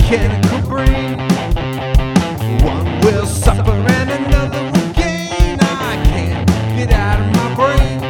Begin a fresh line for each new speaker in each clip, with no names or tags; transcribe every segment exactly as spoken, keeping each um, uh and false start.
mechanical brain. One will suffer and another will gain. I can't get out of my brain.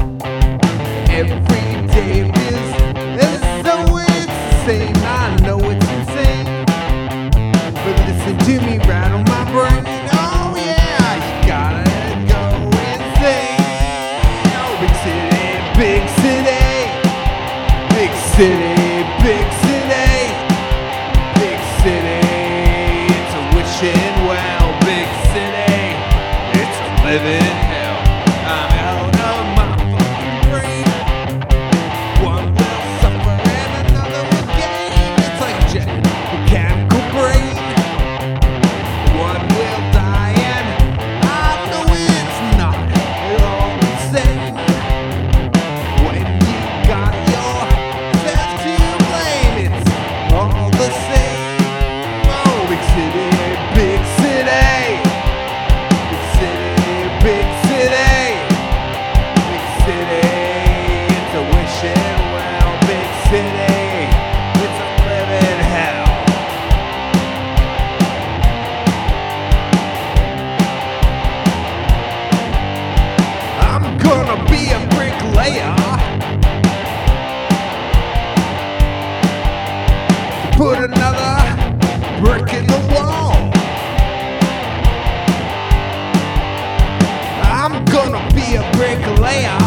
Every day is as though it's the same. I know it's insane, but listen to me rattle my brain. Oh yeah, you gotta go insane. Oh, big city, big city, big city, big city, big city. It's a wishing well, big city. It's a living hell. I'm out of my fucking brain. One will suffer and another will gain. It's like a jet mechanical brain. One will die and I know it's not all the same. When you got yourself to blame, it's all the same. Oh, big city, big city, big city, big city, big city. It's a wishing well, big city. It's a living hell. I'm gonna be a bricklayer to put another brick in the wall. I'm gonna be a bricklayer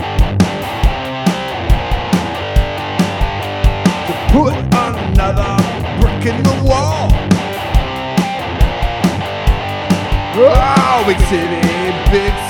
to put another brick in the wall. Oh, big city, big city.